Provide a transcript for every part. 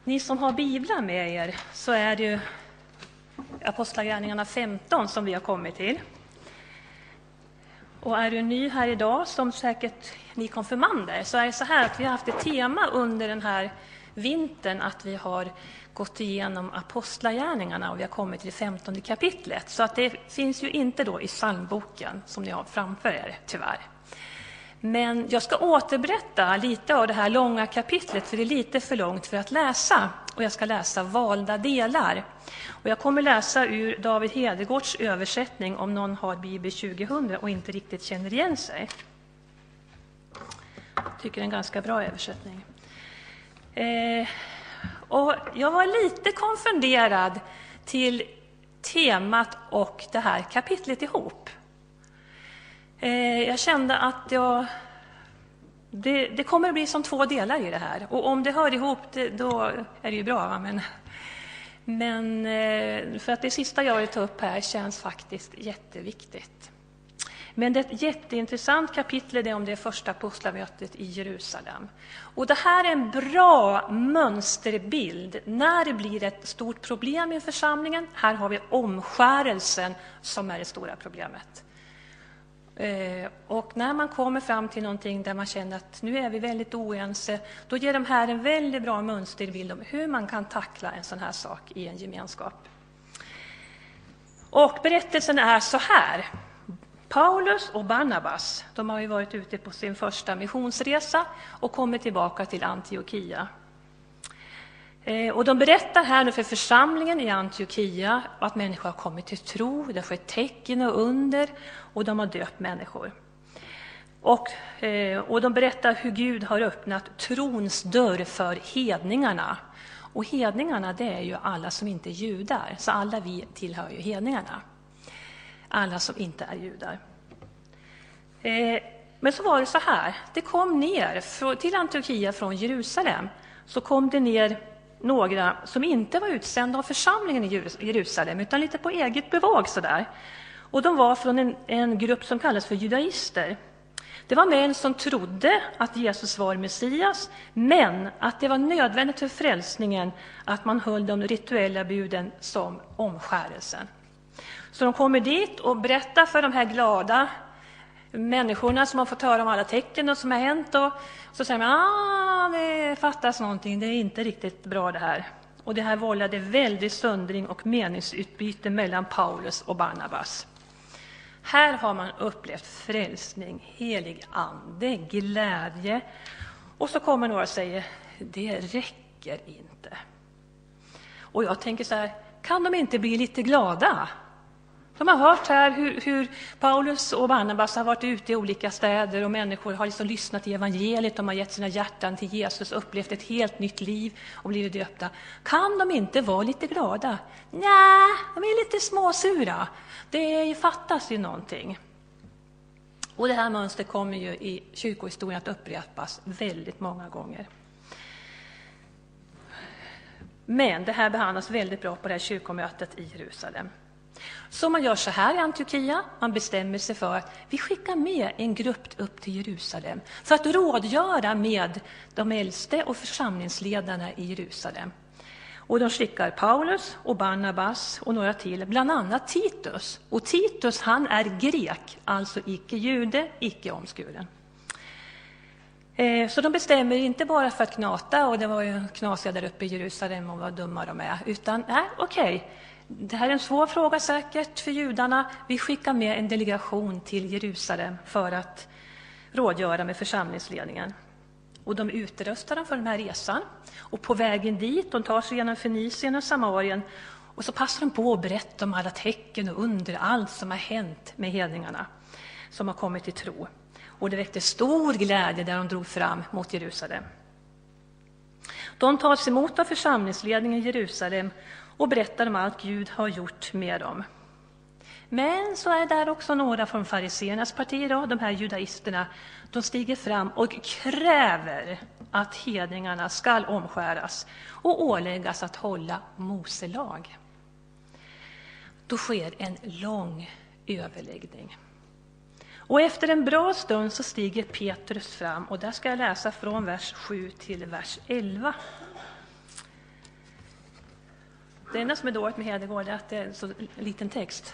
Ni som har biblar med er, så är det ju Apostlagärningarna 15 som vi har kommit till. Och är du ny här idag, som säkert ni konfirmander, så är det så här att vi har haft ett tema under den här vintern att vi har gått igenom Apostlagärningarna och vi har kommit till det 15:e kapitlet. Så att det finns ju inte då i psalmboken som ni har framför er, tyvärr. Men jag ska återberätta lite av det här långa kapitlet, för det är lite för långt för att läsa. Och jag ska läsa valda delar. Och jag kommer läsa ur David Hedegårds översättning om någon har Bibel 2000 och inte riktigt känner igen sig. Jag tycker det är en ganska bra översättning. Och jag var lite konfunderad till temat och det här kapitlet ihop. Jag kände att det kommer att bli som två delar i det här. Och om det hör ihop, då är det ju bra. Va? Men för att det sista jag vill ta upp här känns faktiskt jätteviktigt. Men det är ett jätteintressant kapitel, det om det första apostlamötet i Jerusalem. Och det här är en bra mönsterbild när det blir ett stort problem i församlingen. Här har vi omskärelsen som är det stora problemet. Och när man kommer fram till någonting där man känner att nu är vi väldigt oense, då ger de här en väldigt bra mönsterbild om hur man kan tackla en sån här sak i en gemenskap. Och berättelsen är så här. Paulus och Barnabas, de har ju varit ute på sin första missionsresa och kommit tillbaka till Antiochia. Och de berättar här nu för församlingen i Antiochia att människor har kommit till tro, det har skett tecken och under och de har döpt människor. Och de berättar hur Gud har öppnat trons dörr för hedningarna. Och hedningarna, det är ju alla som inte är judar, så alla vi tillhör ju hedningarna. Alla som inte är judar. Men så var det så här, det kom ner till Antiochia från Jerusalem, så kom det ner några som inte var utsända av församlingen i Jerusalem utan lite på eget bevåg sådär. Och de var från en grupp som kallas för judaister. Det var män som trodde att Jesus var Messias, men att det var nödvändigt för frälsningen att man höll de rituella buden som omskärelsen. Så de kommer dit och berättar för de här glada människorna som har fått höra om alla tecken och som har hänt. Och så säger man, det fattas någonting, det är inte riktigt bra det här. Och det här vållade väldigt söndring och meningsutbyte mellan Paulus och Barnabas. Här har man upplevt frälsning, helig ande, glädje. Och så kommer några och säger, det räcker inte. Och jag tänker så här, kan de inte bli lite glada? De har hört här hur Paulus och Barnabas har varit ute i olika städer och människor har liksom lyssnat till evangeliet, de har gett sina hjärtan till Jesus, upplevt ett helt nytt liv och blivit döpta. Kan de inte vara lite glada? Nej, de är lite småsura. Det fattas ju någonting. Och det här mönstret kommer ju i kyrkohistorien att upprepas väldigt många gånger. Men det här behandlas väldigt bra på det här kyrkomötet i Jerusalem. Så man gör så här i Antiochia, man bestämmer sig för att vi skickar med en grupp upp till Jerusalem för att rådgöra med de äldste och församlingsledarna i Jerusalem. Och de skickar Paulus och Barnabas och några till, bland annat Titus. Och Titus, han är grek, alltså icke-jude, icke-omskuren. Så de bestämmer inte bara för att knata, och det var ju knasiga där uppe i Jerusalem och vad dumma de är, utan okej. Det här är en svår fråga säkert för judarna. Vi skickar med en delegation till Jerusalem för att rådgöra med församlingsledningen. Och de utrustar dem för den här resan. Och på vägen dit, de tar sig genom Fenicien och Samarien. Och så passar de på att berätta om alla tecken och under allt som har hänt med hedningarna som har kommit till tro. Och det väckte stor glädje där de drog fram mot Jerusalem. De tas emot av församlingsledningen i Jerusalem och berättar om allt Gud har gjort med dem. Men så är där också några från fariséernas parti, de här judaisterna. De stiger fram och kräver att hedningarna ska omskäras och åläggas att hålla Moselag. Då sker en lång överläggning. Och efter en bra stund så stiger Petrus fram, och där ska jag läsa från vers 7 till vers 11. Det enda som är dåligt med Hedegård är att det är en så liten text.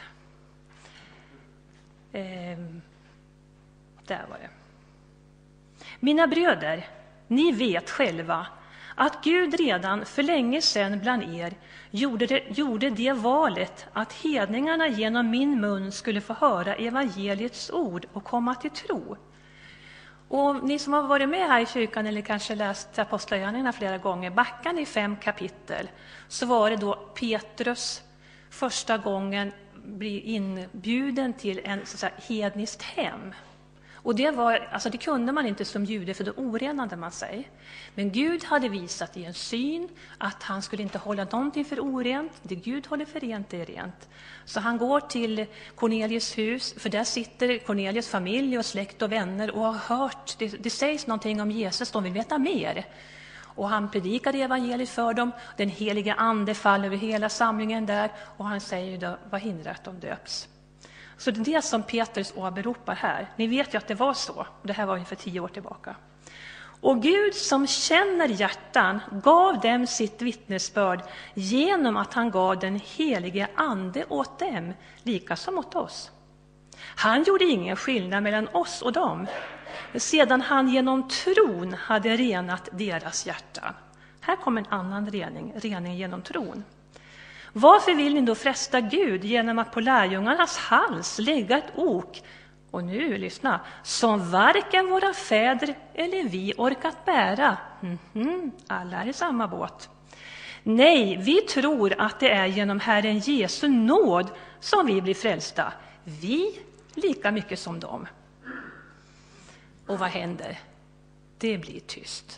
Där var det. Mina bröder, ni vet själva att Gud redan för länge sedan bland er gjorde det valet att hedningarna genom min mun skulle få höra evangeliets ord och komma till tro. Och ni som har varit med här i kyrkan eller kanske läst Apostlagärningarna flera gånger, backan i 5 kapitel, så var det då Petrus första gången blir inbjuden till en så att säga, hedniskt hem. Och det kunde man inte som jude, för då orenade man sig. Men Gud hade visat i en syn att han skulle inte hålla någonting för orent. Det Gud håller för rent, det är rent. Så han går till Cornelius hus, för där sitter Cornelius familj och släkt och vänner och har hört, det sägs någonting om Jesus, de vill veta mer. Och han predikade evangeliet för dem, den heliga ande faller över hela samlingen där, och han säger då, vad hindrar att de döps? Så det är det som Petrus åberopar här. Ni vet ju att det var så. Det här var ungefär 10 år tillbaka. Och Gud som känner hjärtan gav dem sitt vittnesbörd genom att han gav den helige ande åt dem, lika som åt oss. Han gjorde ingen skillnad mellan oss och dem, sedan han genom tron hade renat deras hjärtan. Här kommer en annan rening genom tron. Varför vill ni då fresta Gud genom att på lärjungarnas hals lägga ett ok, och nu lyssna, som varken våra fäder eller vi orkat bära? Alla är i samma båt. Nej, vi tror att det är genom Herren Jesu nåd som vi blir frälsta. Vi lika mycket som dem. Och vad händer? Det blir tyst.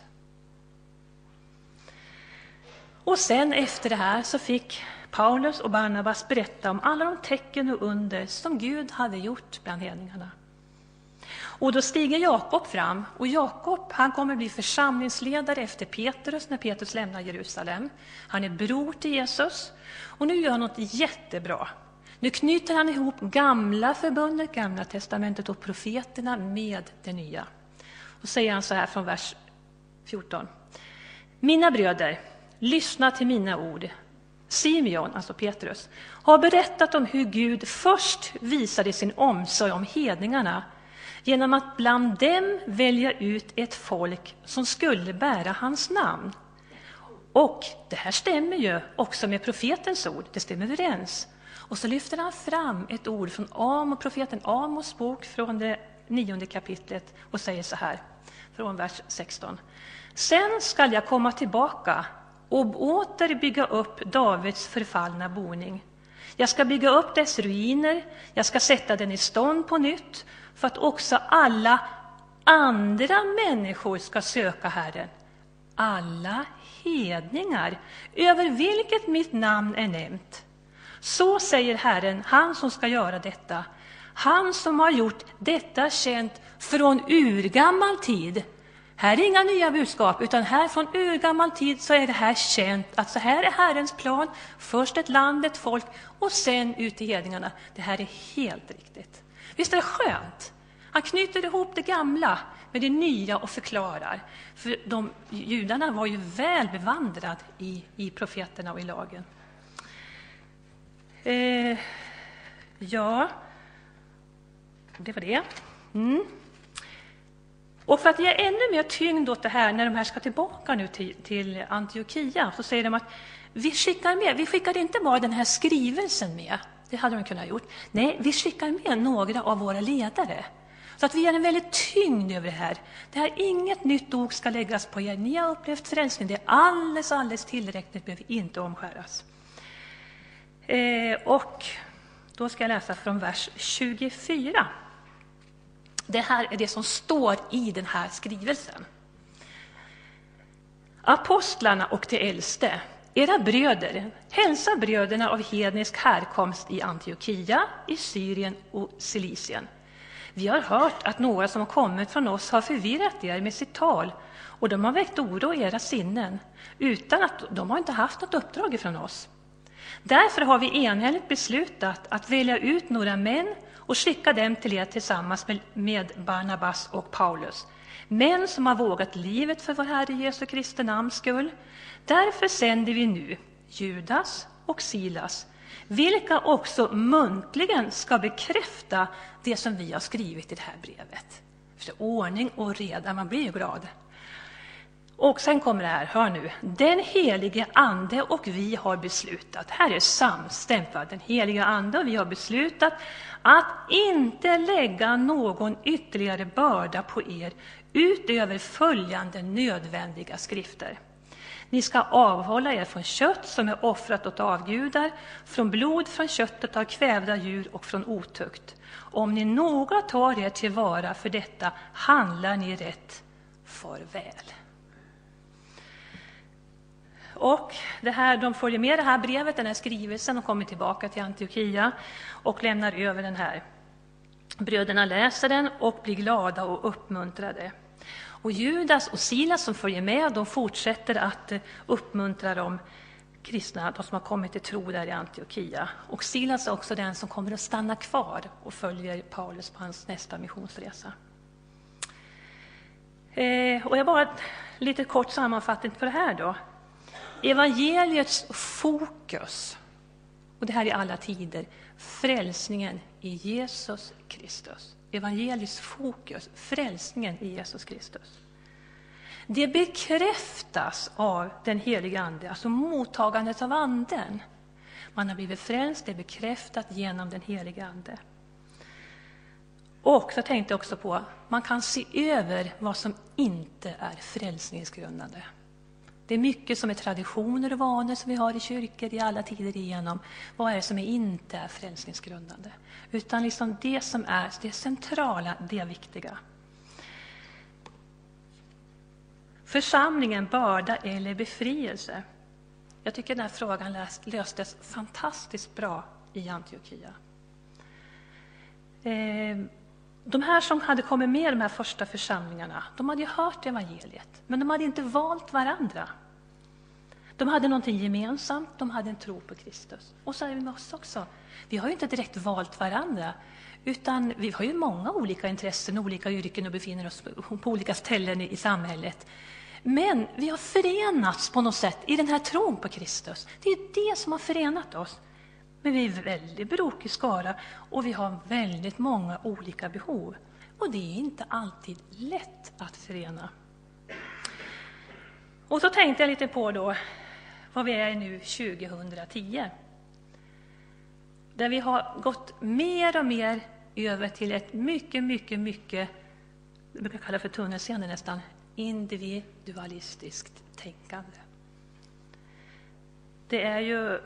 Och sen efter det här så fick Paulus och Barnabas berätta om alla de tecken och under som Gud hade gjort bland hedningarna. Och då stiger Jakob fram, och Jakob, han kommer bli församlingsledare efter Petrus när Petrus lämnar Jerusalem. Han är bror till Jesus, och nu gör han något jättebra. Nu knyter han ihop gamla förbundet, gamla testamentet och profeterna med det nya. Och säger han så här från vers 14. Mina bröder, lyssna till mina ord. Simeon, alltså Petrus, har berättat om hur Gud först visade sin omsorg om hedningarna genom att bland dem välja ut ett folk som skulle bära hans namn. Och det här stämmer ju också med profetens ord, det stämmer överens. Och så lyfter han fram ett ord från profeten Amos bok från det 9:e kapitlet och säger så här, från vers 16. Sen skall jag komma tillbaka och åter bygga upp Davids förfallna boning. Jag ska bygga upp dess ruiner, jag ska sätta den i stånd på nytt, för att också alla andra människor ska söka Herren. Alla hedningar, över vilket mitt namn är nämnt. Så säger Herren, han som ska göra detta. Han som har gjort detta känt från urgammal tid. Här är inga nya budskap, utan här från urgammal tid så är det här känt. Att så här är Herrens plan. Först ett land, ett folk och sen ut till hedningarna. Det här är helt riktigt. Visst är det skönt? Han knyter ihop det gamla med det nya och förklarar. För judarna var ju väl bevandrade i profeterna och i lagen. Ja, det var det. Och för att ge ännu mer tyngd åt det här, när de här ska tillbaka nu till Antiochia, så säger de att vi skickar inte bara den här skrivelsen med, det hade de kunnat gjort. Nej, vi skickar med några av våra ledare. Så att vi ger en väldigt tyngd över det här. Det här, inget nytt ok ska läggas på er. Ni har upplevt frälsning, det är alldeles tillräckligt, behöver inte omskäras. Och då ska jag läsa från vers 24. Det här är det som står i den här skrivelsen. Apostlarna och de äldste, era bröder, hälsa bröderna av hednisk härkomst i Antiochia, i Syrien och Cilicien. Vi har hört att några som har kommit från oss har förvirrat er med sitt tal, och de har väckt oro i era sinnen, utan att de har inte haft något uppdrag från oss. Därför har vi enhälligt beslutat att välja ut några män och skicka dem till er tillsammans med Barnabas och Paulus. Män som har vågat livet för vår Herre Jesu Kristi namns skull. Därför sänder vi nu Judas och Silas, vilka också muntligen ska bekräfta det som vi har skrivit i det här brevet. För ordning och reda, man blir ju glad. Och sen kommer det här, hör nu. Den helige ande och vi har beslutat, här är samstämt, den helige ande och vi har beslutat att inte lägga någon ytterligare börda på er utöver följande nödvändiga skrifter. Ni ska avhålla er från kött som är offrat åt avgudar, från blod från köttet av kvävda djur och från otukt. Om ni noga tar er tillvara för detta handlar ni rätt för väl. Och de följer med det här brevet, den här skrivelsen, och kommer tillbaka till Antiochia och lämnar över den här. Bröderna läser den och blir glada och uppmuntrade. Och Judas och Silas som följer med, de fortsätter att uppmuntra de kristna, de som har kommit till tro där i Antiochia. Och Silas är också den som kommer att stanna kvar och följer Paulus på hans nästa missionsresa. Och jag bara lite kort sammanfattning på det här då. Evangeliets fokus, och det här i alla tider, frälsningen i Jesus Kristus. Evangeliets fokus, frälsningen i Jesus Kristus. Det bekräftas av den heliga ande, alltså mottagandet av anden. Man har blivit frälst, det är bekräftat genom den heliga ande. Och så tänkte jag också på, man kan se över vad som inte är frälsningsgrundande. Det är mycket som är traditioner och vanor som vi har i kyrkor i alla tider igenom. Vad är det som inte är frälsningsgrundande? Utan liksom det som är det centrala, det viktiga. Församlingen, börda eller befrielse? Jag tycker den här frågan löstes fantastiskt bra i Antiochia. De här som hade kommit med i de här första församlingarna, de hade ju hört evangeliet, men de hade inte valt varandra. De hade någonting gemensamt, de hade en tro på Kristus. Och så är det med oss också. Vi har ju inte direkt valt varandra, utan vi har ju många olika intressen, olika yrken och befinner oss på olika ställen i samhället. Men vi har förenats på något sätt i den här tron på Kristus. Det är det som har förenat oss. Men vi är väldigt brokig skara och vi har väldigt många olika behov. Och det är inte alltid lätt att förena. Och så tänkte jag lite på då vad vi är nu 2010. Där vi har gått mer och mer över till ett mycket, jag brukar kalla för tunnelseende nästan, individualistiskt tänkande. Det är ju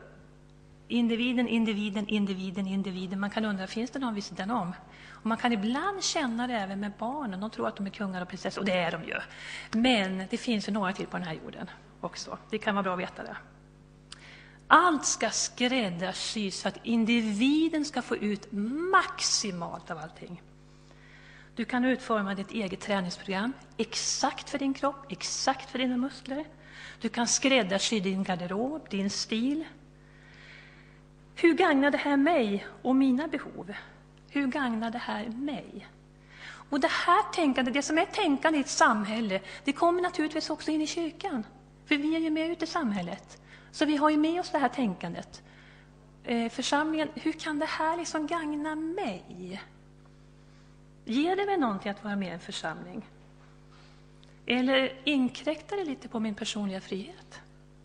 individen. Man kan undra, finns det någon vid sidan om? Och man kan ibland känna det även med barnen. De tror att de är kungar och prinsessor, och det är de ju. Men det finns ju några till på den här jorden också. Det kan vara bra att veta det. Allt ska skräddarsys så att individen ska få ut maximalt av allting. Du kan utforma ditt eget träningsprogram exakt för din kropp, exakt för dina muskler. Du kan skräddarsy din garderob, din stil. Hur gagnar det här mig och mina behov? Hur gagnar det här mig? Och det här tänkande, det som är tänkande i ett samhälle, det kommer naturligtvis också in i kyrkan. För vi är ju med ute i samhället. Så vi har ju med oss det här tänkandet. Församlingen, hur kan det här liksom gagna mig? Ger det mig någonting att vara med i en församling? Eller inkräktar det lite på min personliga frihet?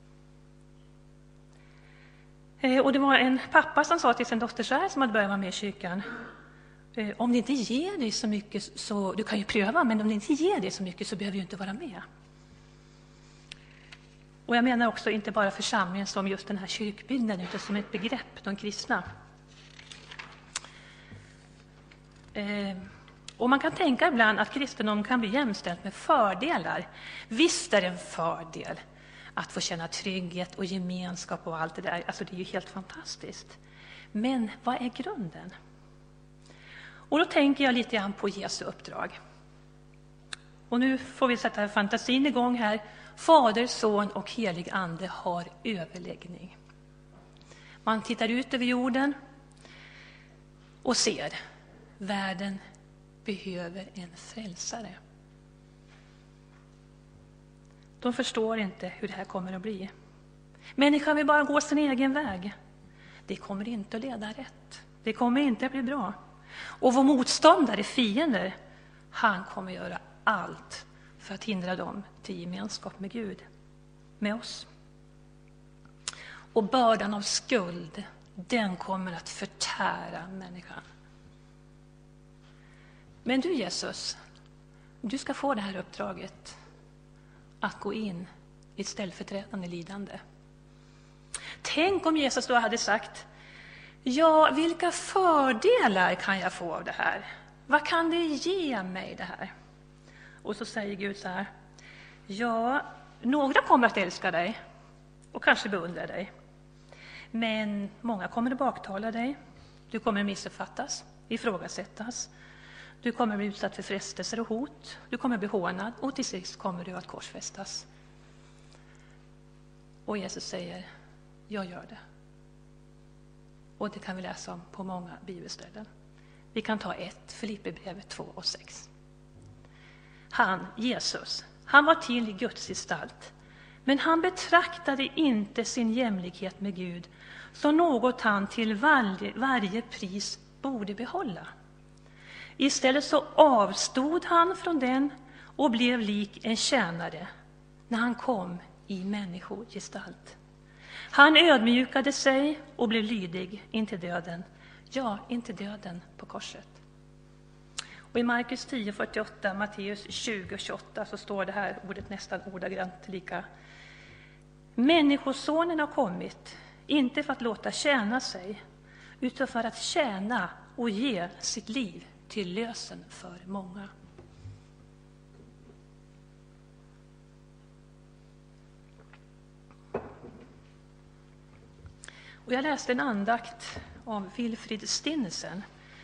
Och det var en pappa som sa till sin dotter så här, som hade börjat vara med i kyrkan. Om det inte ger dig så mycket, så du kan ju pröva, men om det inte ger dig så mycket så behöver du inte vara med. Och jag menar också inte bara församlingen som just den här kyrkbyggnaden, utan som ett begrepp, de kristna. Och man kan tänka ibland att kristendom kan bli jämställt med fördelar. Visst är det en fördel att få känna trygghet och gemenskap och allt det där. Alltså det är ju helt fantastiskt. Men vad är grunden? Och då tänker jag lite grann på Jesu uppdrag. Och nu får vi sätta fantasin igång här. Fader, son och helig ande har överläggning. Man tittar ut över jorden och ser världen behöver en frälsare. De förstår inte hur det här kommer att bli. Människan vill bara gå sin egen väg. Det kommer inte att leda rätt. Det kommer inte att bli bra. Och vår motståndare, fiender, han kommer göra allt för att hindra dem till gemenskap med Gud, med oss. Och bördan av skuld, den kommer att förtära människan. Men du, Jesus, du ska få det här uppdraget att gå in i ett ställföreträdande lidande. Tänk om Jesus då hade sagt: ja, vilka fördelar kan jag få av det här? Vad kan det ge mig det här? Och så säger Gud så här: ja, några kommer att älska dig och kanske beundra dig. Men många kommer att baktala dig. Du kommer att missuppfattas, ifrågasättas. Du kommer att bli utsatt för frestelser och hot. Du kommer att bli hånad och till sist kommer du att korsfästas. Och Jesus säger: jag gör det. Och det kan vi läsa om på många bibelställen. Vi kan ta Filipperbrevet 2:6. Han, Jesus, han var till i Guds gestalt, men han betraktade inte sin jämlikhet med Gud som något han till varje pris borde behålla. Istället så avstod han från den och blev lik en tjänare när han kom i människogestalt. Han ödmjukade sig och blev lydig intill döden, ja, intill döden på korset. Och i Markus 10:48, Matteus 20:28 så står det här ordet nästan ordagrant lika. Människosonen har kommit, inte för att låta tjäna sig, utan för att tjäna och ge sitt liv till lösen för många. Och jag läste en andakt av Wilfrid Stinnesen.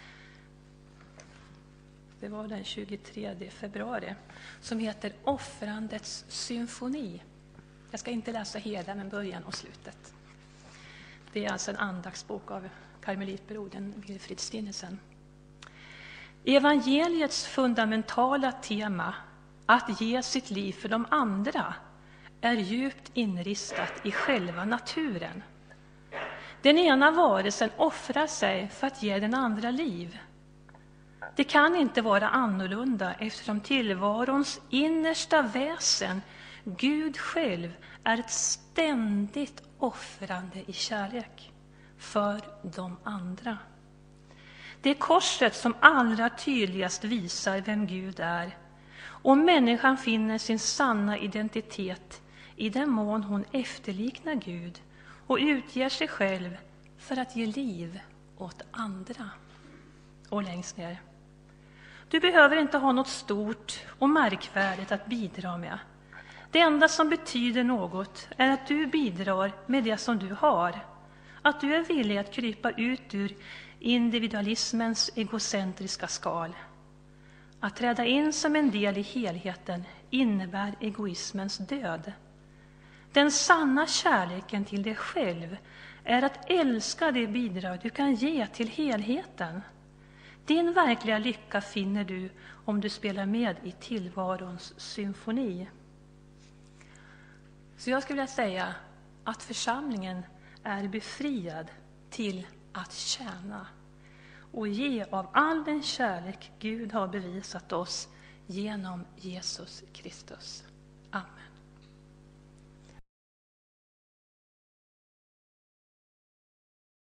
Det var den 23 februari, som heter Offrandets symfoni. Jag ska inte läsa hela, men början och slutet. Det är alltså en andaktsbok av karmelitbrodern Wilfrid Stinnesen. Evangeliets fundamentala tema, att ge sitt liv för de andra, är djupt inristat i själva naturen. Den ena varelsen offrar sig för att ge den andra liv. Det kan inte vara annorlunda eftersom tillvarons innersta väsen, Gud själv, är ett ständigt offrande i kärlek för de andra. Det är korset som allra tydligast visar vem Gud är, och människan finner sin sanna identitet i den mån hon efterliknar Gud och utger sig själv för att ge liv åt andra. Och längst ner: du behöver inte ha något stort och märkvärdigt att bidra med. Det enda som betyder något är att du bidrar med det som du har. Att du är villig att krypa ut ur individualismens egocentriska skal. Att träda in som en del i helheten innebär egoismens död. Den sanna kärleken till dig själv är att älska det bidrag du kan ge till helheten. Din verkliga lycka finner du om du spelar med i tillvarons symfoni. Så jag skulle vilja säga att församlingen är befriad till att tjäna och ge av all den kärlek Gud har bevisat oss genom Jesus Kristus. Amen.